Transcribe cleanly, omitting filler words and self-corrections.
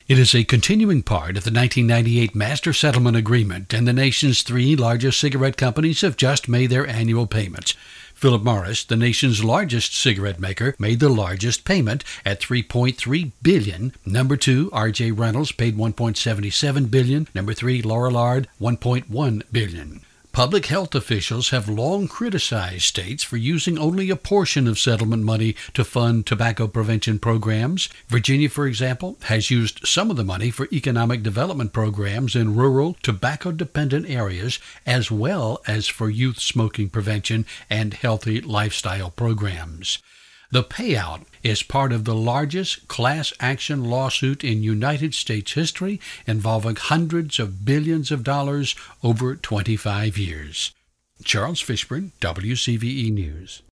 It is a continuing part of the 1998 Master Settlement Agreement, and the nation's three largest cigarette companies have just made their annual payments. Philip Morris, the nation's largest cigarette maker, made the largest payment at $3.3 billion. Number 2, R.J. Reynolds, paid $1.77 billion. Number 3, Lorillard, $1.1 billion. Public health officials have long criticized states for using only a portion of settlement money to fund tobacco prevention programs. Virginia, for example, has used some of the money for economic development programs in rural, tobacco-dependent areas, as well as for youth smoking prevention and healthy lifestyle programs. The payout is part of the largest class action lawsuit in United States history, involving hundreds of billions of dollars over 25 years. Charles Fishburne, WCVE News.